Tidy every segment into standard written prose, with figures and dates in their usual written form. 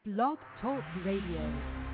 Blog Talk Radio.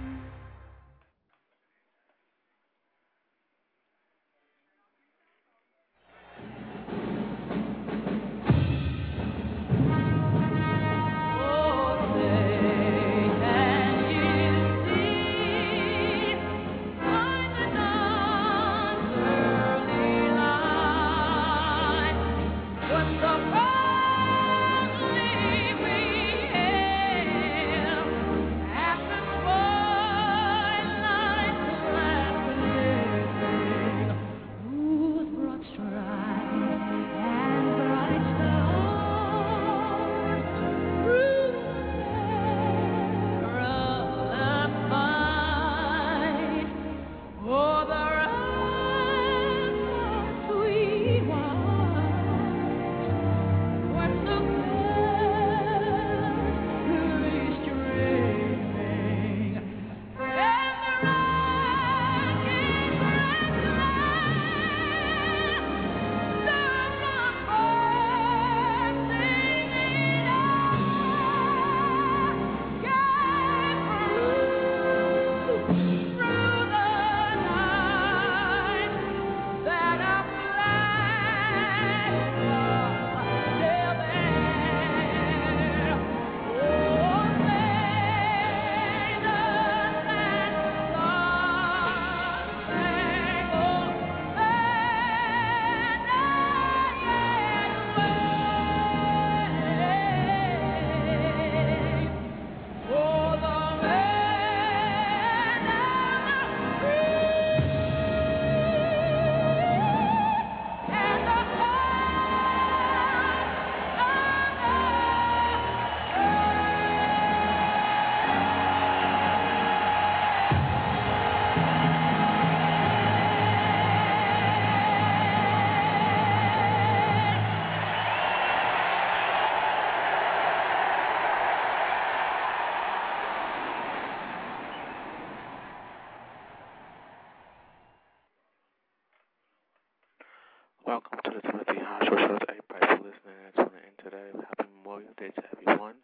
Welcome to the Timothy High Short Show. Everybody for listening and tuning in today. Happy Memorial Day to everyone.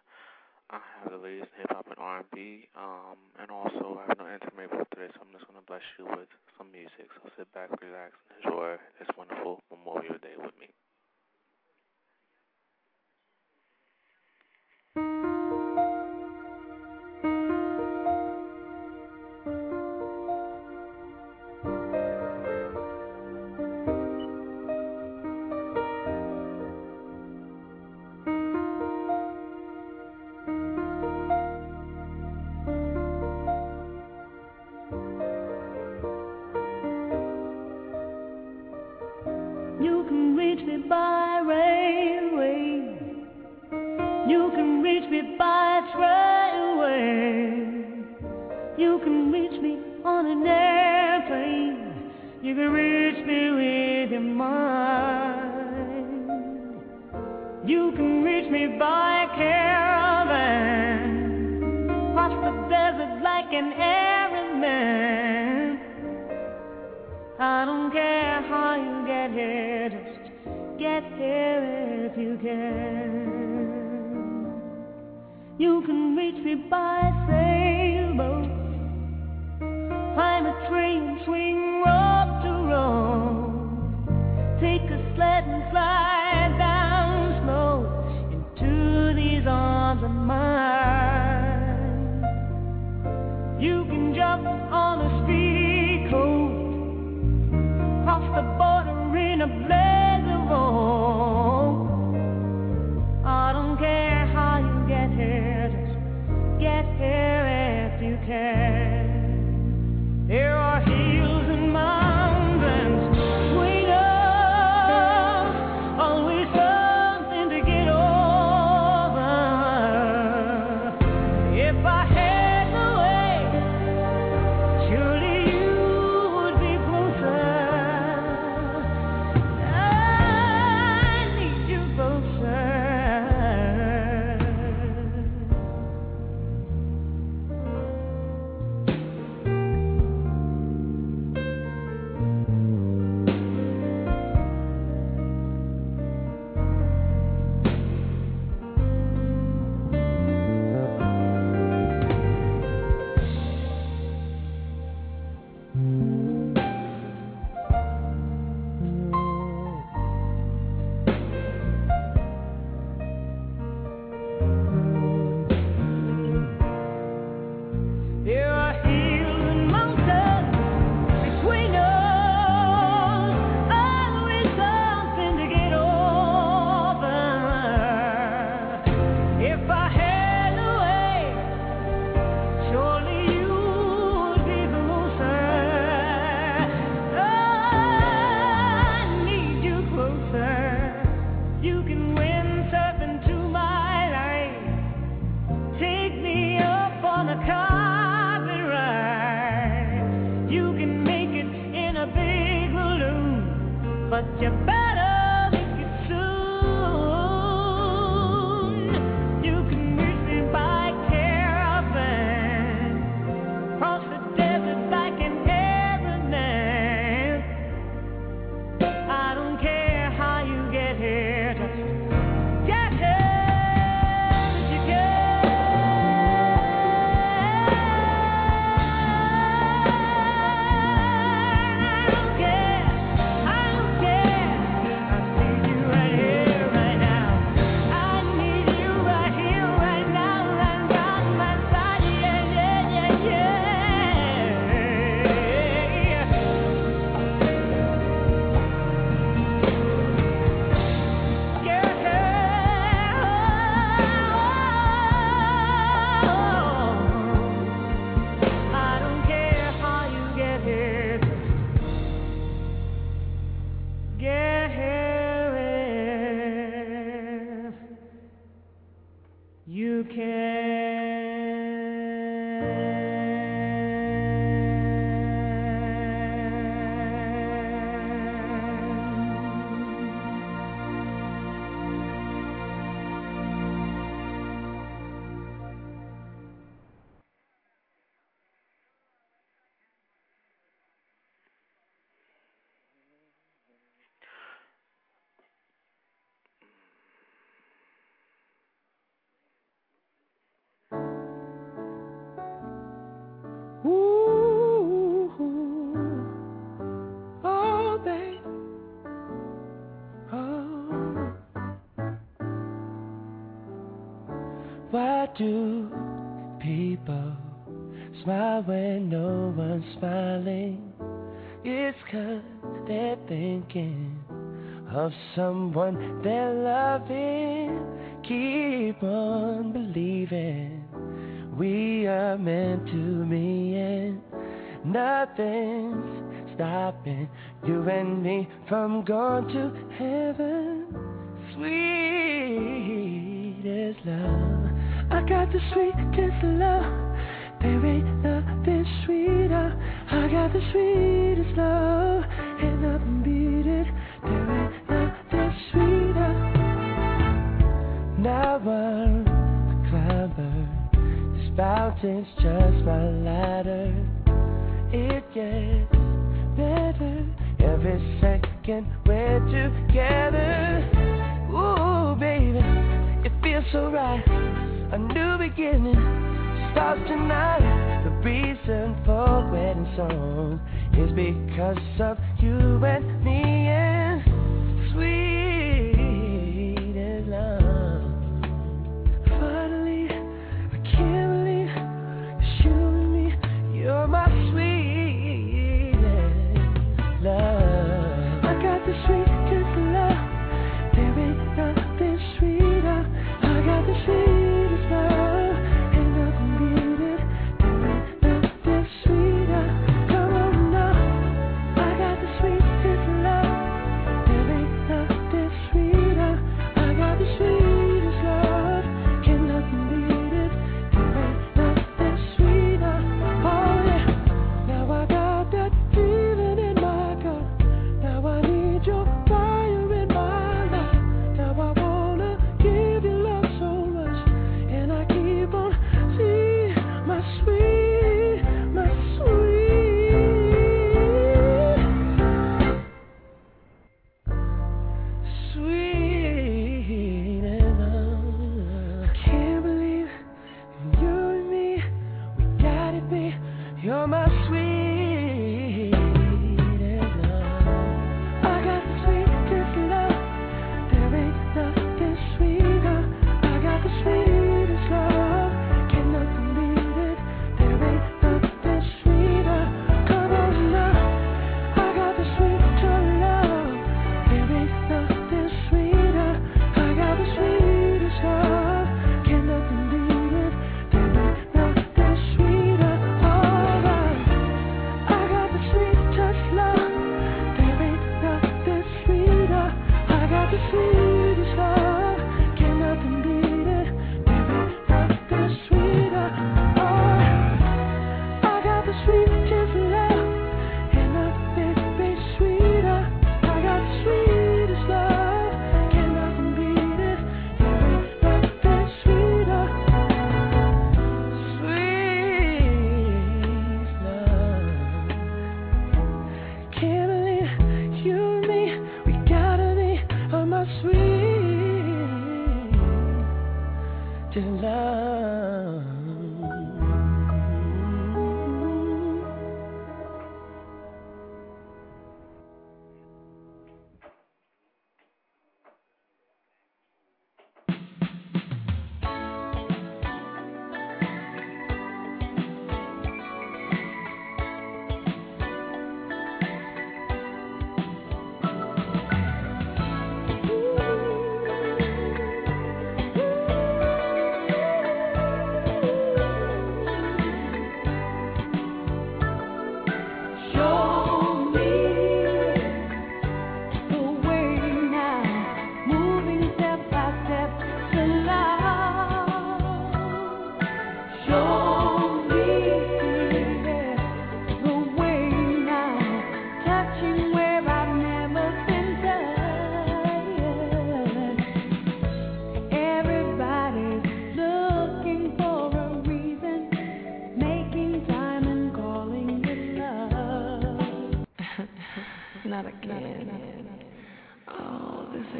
I have the latest in hip hop and R&B, and also I have no intermediate for today, so I'm just going to bless you with some music. So sit back, relax, and enjoy this wonderful Memorial Day with me. You can reach me by railway. You can reach me by trailway. You can reach me on an airplane. You can reach me with your mind. You can reach me by caravan. Cross the desert like an errand man. I don't care how you get here, just get here if you can. You can reach me by sailboat, climb a train, swing rope to rope, take a sled and slide down slow into these arms of mine. You can jump on a speedy coat, cross the border in a blaze of hope. I don't care how you get here, just get here if you can. There are hills and mountains between us, always something to get over. If I had the way, surely you would be closer. but you better make it soon. You can reach me by caravan, cross the desert like an aeronaut. I don't care how you get here, just get here. You ooh, oh, babe, oh. Why do people smile when no one's smiling? It's 'cause they're thinking of someone they're loving. Keep on believing we are meant to be, and nothing's stopping you and me from going to heaven. Sweet as love, I got the sweetest love. There ain't nothing sweeter. I got the sweetest love, and nothing beat it. There ain't nothing sweeter. Now I'm a climber. Mountain's just my ladder. It gets better every second we're together. Ooh, baby, it feels so right. A new beginning starts tonight. The reason for wedding song is because of you and me, and sweet as love. Finally, I can't. You're my sweetest love. I got the sweetest love. There ain't nothing sweeter. I got the sweetest love, and nothing beat it. There ain't nothing sweeter. Come on now. I got the sweetest love. There ain't nothing sweeter. I got the sweetest love, and nothing beat it. There ain't nothing sweeter. You're my sweetest love. I got the sweetest love. There ain't nothing sweeter. I got the sweetest love. Can nothing beat it. There ain't nothing sweeter. Come on now. I got the sweetest love. There ain't nothing sweeter. I got the sweetest love. Can nothing beat it. There ain't nothing sweeter. All right.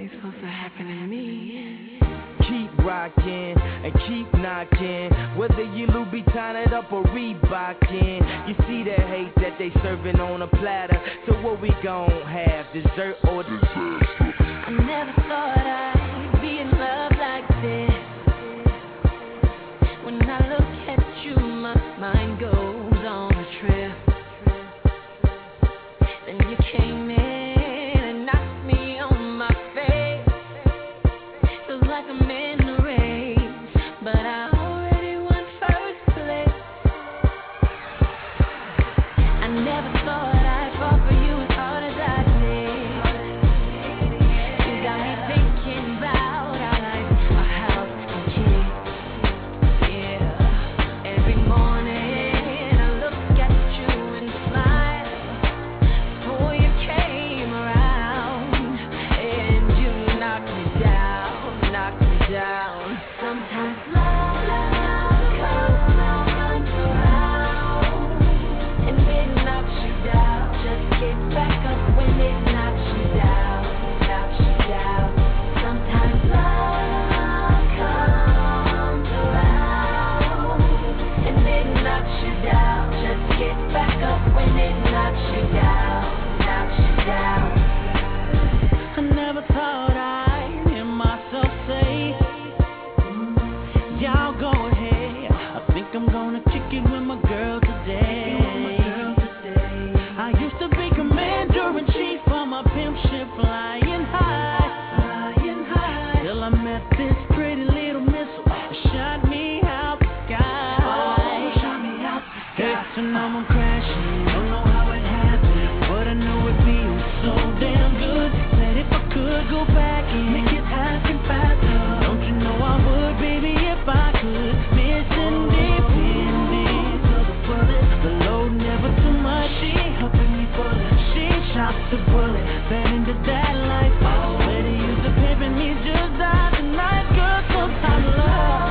ain't supposed to happen to me. Keep rocking and keep knocking, whether you Louboutin it up or Reebokin. You see the hate that they serving on a platter, so what we gon' have, dessert or disaster? I never thought I'd be in love like this. When I look at you, my mind goes on a trip. Then you came in and knocked me on my face. Feels like I'm in the race, but I already won first place. I never thought I'd fall for you as hard as I did. You got me thinking about our life, our house and kids. Yeah, every morning I look at you and smile. Before you came around, and you knocked me down, knocked me down. Sometimes love comes around, and it knocks you down. Just get back up when it knocks you down, knocks you down. Sometimes love comes around, and it knocks you down. Just get back up when it knocks you down, knocks you down. I never thought I'd hear myself say, y'all go ahead. I think I'm gonna kick it with my girl today. I used to be commander-in-chief for my pimp ship flying high, till I met this pretty little missile that shot me out the sky. Hey, so now I'm crashing. Don't know how it happened, but I know it feels so damn good. Said if I could go back and make it happen faster, don't you know I would, baby, if I could. Miss independence of the bullet, the load never too much. She helping me pull it, she shot the bullet, fed into that life. Better use the pimpin' me just die tonight, girl. Sometimes love.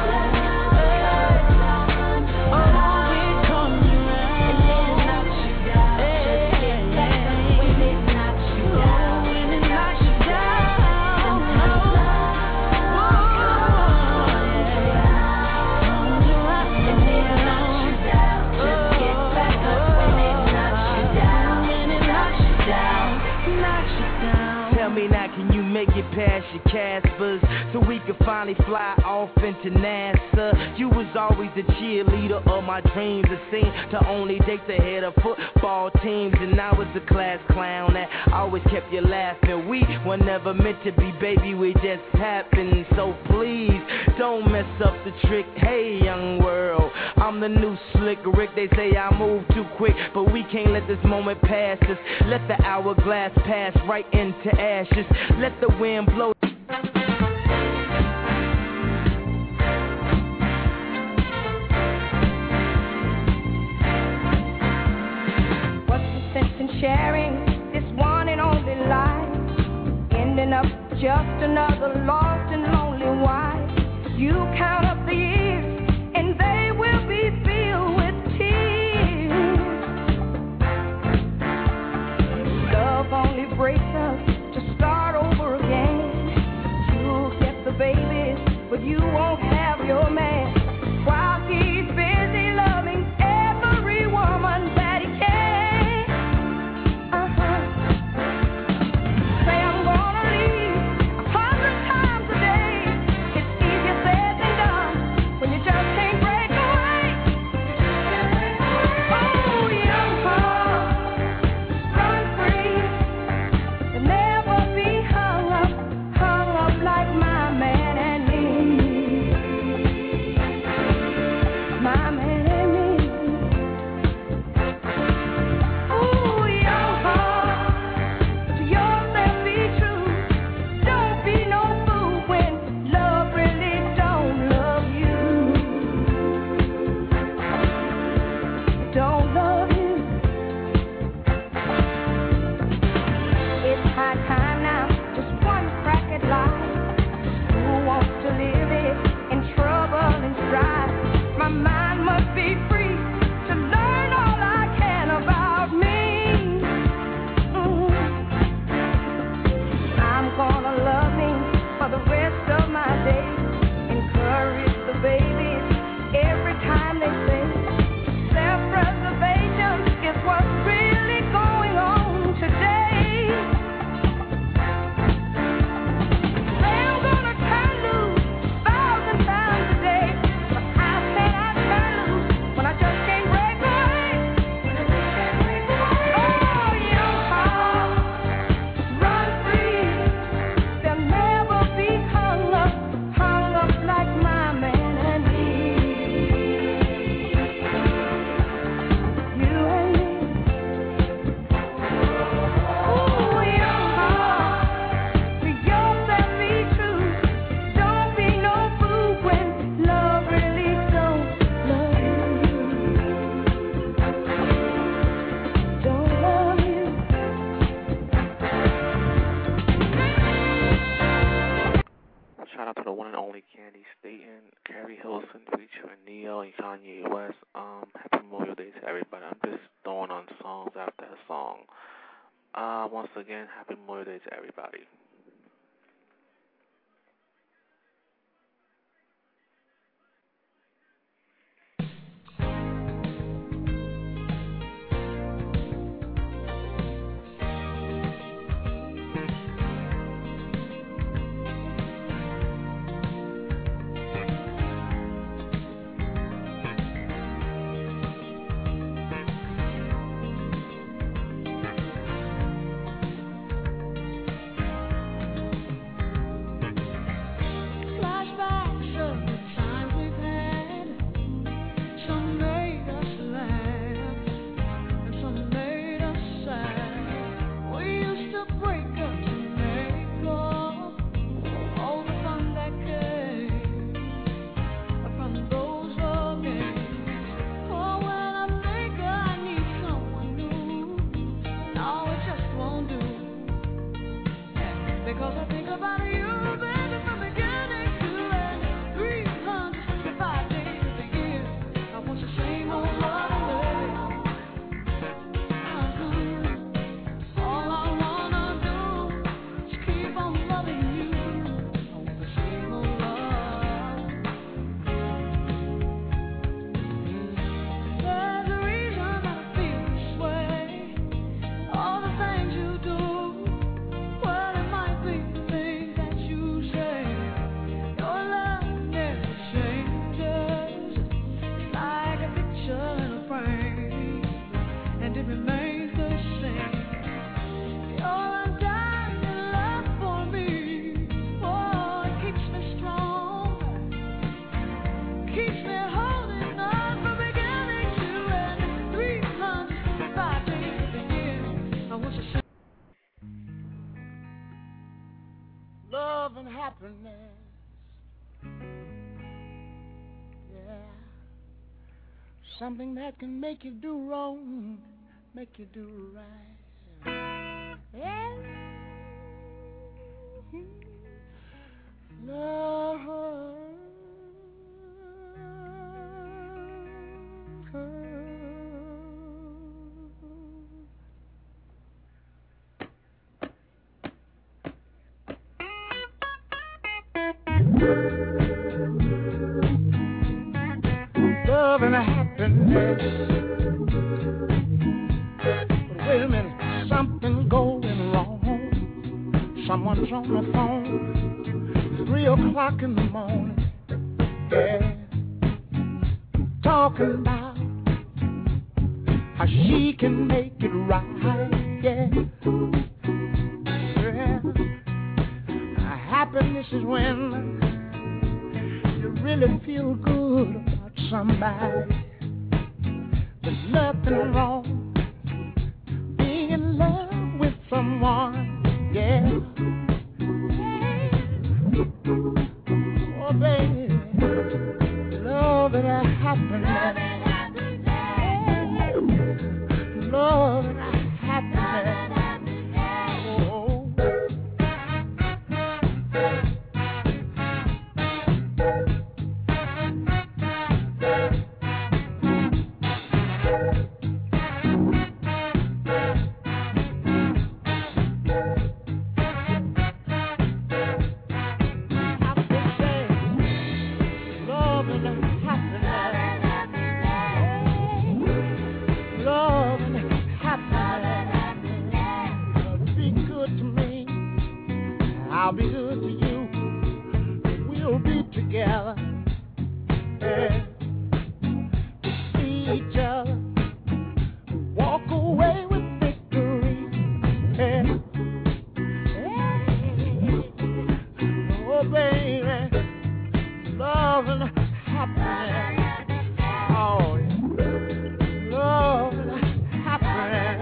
Tell me now, can you make it past your Caspers so we can finally fly off into NASA? You was always the cheerleader of my dreams. It seemed to only date the head of football teams, and I was the class clown that always kept you laughing. We were never meant to be, baby, we just happened. So please don't mess up the trick. Hey, young world, I'm the new slick Rick. They say I move too quick, but we can't let this moment pass us. Let the hourglass pass right into ashes. Let the wind blow. What's the sense in sharing this one and only life? Ending up just another lost and lonely wife. You count up the years and they will be filled with tears. Love only breaks us to start over again. You'll get the babies, but you won't have your man. While he's busy loving every woman that he can. Say I'm gonna leave 100 times Kanye West. Happy Memorial Day to everybody. I'm just throwing on songs after a song. Once again, happy Memorial Day to everybody. Something that can make you do wrong, make you do right. Yeah. Love. Love and happiness. But wait a minute, something going wrong. Someone's on the phone, 3 o'clock in the morning. Yeah, talking about how she can make it right. Yeah, happiness is when you really feel good about somebody. There's nothing wrong being in love with someone. Yeah. Oh, baby, love and happiness. Love and happiness. I'll be good to you. We'll be together. Yeah. To see each other. Walk away with victory. Yeah. Oh, baby. Love and happiness. Oh, yeah. Love and happiness.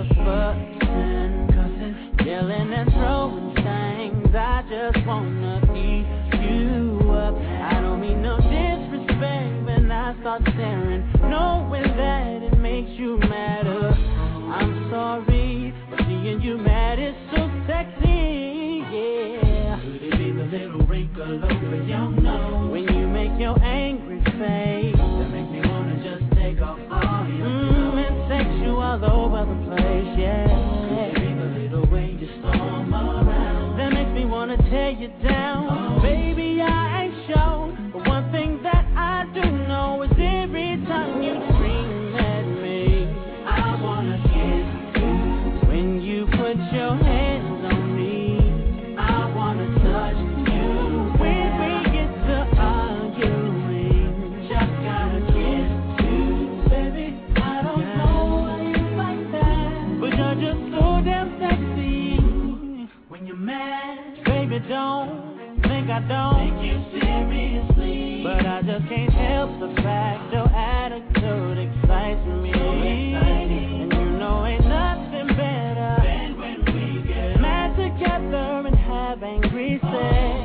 fussing, yelling and throwing things. I just wanna eat you up. I don't mean no disrespect when I start staring, knowing that it makes you madder. I'm sorry, but seeing you mad is so sexy, yeah. Could it be the little wrinkle over your nose when you make your angry face that makes me wanna just take off all your clothes and sex you all over the place, yeah. Could it be the little way you storm around that makes me wanna tear you down? Baby, I ain't sure, but one thing that I do know is every time you scream at me, I wanna kiss you. When you put your hands on me, I wanna touch you. When we get to arguing, just gotta kiss you. Baby, I don't know why you like that, but you're just so damn sexy. When you're mad, baby, don't think I don't take you seriously, but I just can't help the fact your attitude excites me. And you know ain't nothing better than when we get mad together and have angry sex.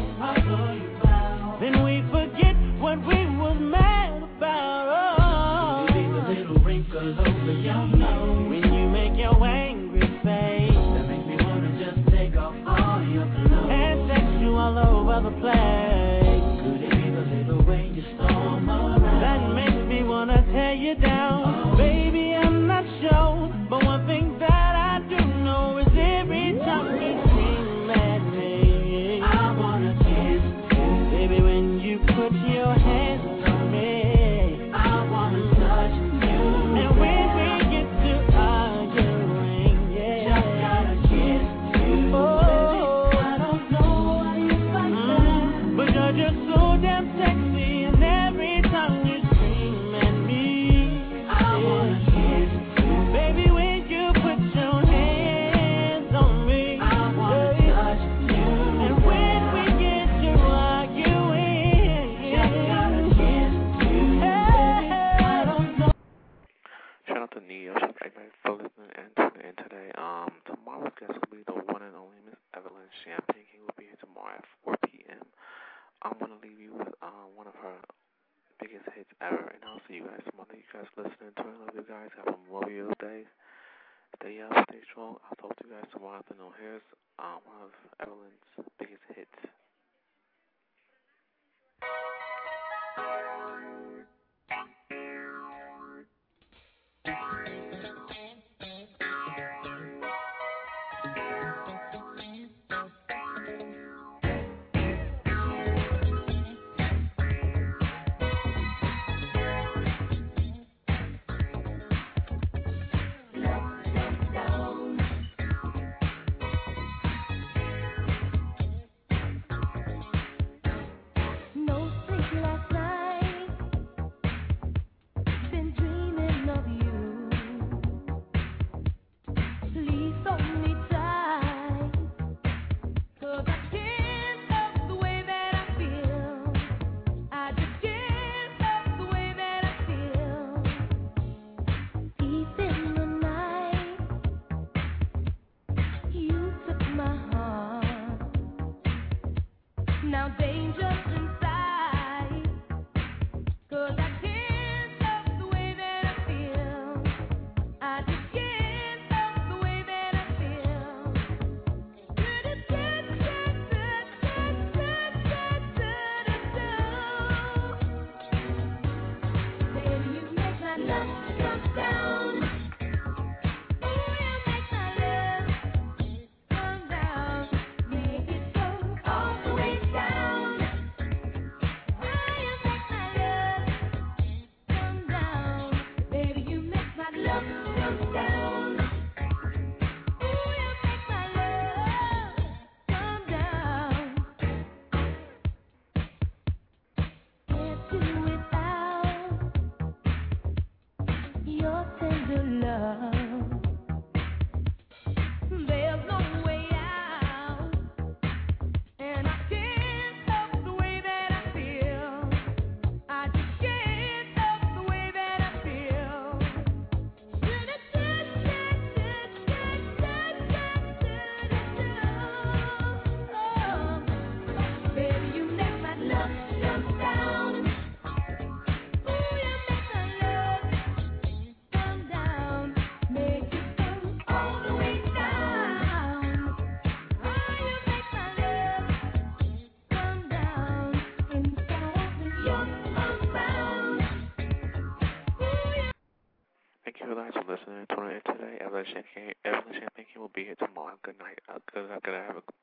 Then we forget what we was mad about. Oh, the little wrinkle over your nose when you make your angry face that makes me wanna just take off all your clothes and sex you all over the place. Could it be the little way you storm around that makes me wanna tear you down? Baby, I'm not sure, but one thing that I do know is every time you scream at me, I wanna kiss you. Baby, when you put your hands on me, I wanna touch you. And when we get to arguing, yeah, just gotta kiss you. Oh, I don't know why you like that, but you're just so damn sexy. And every time you scream at me, I wanna kiss you. Baby, when you put your hands on me, I wanna touch you. And when we get to arguing, just gotta kiss you. Hey, I don't know. Shout out to Neo. Shout out to everybody for listening and tuning in today. Tomorrow's guest will be the one and only Miss Evelyn Champagne King. Will be here tomorrow at 4 p.m. I'm gonna leave you with one of her biggest hits ever, and I'll see you guys tomorrow. You guys listening to it. I love you guys. Have a Memorial Day. Stay up, stay strong. I'll talk to you guys tomorrow afternoon. Here's one of Evelyn's biggest hits. Evelyn Champagne will be here tomorrow. Good night. Good. Have a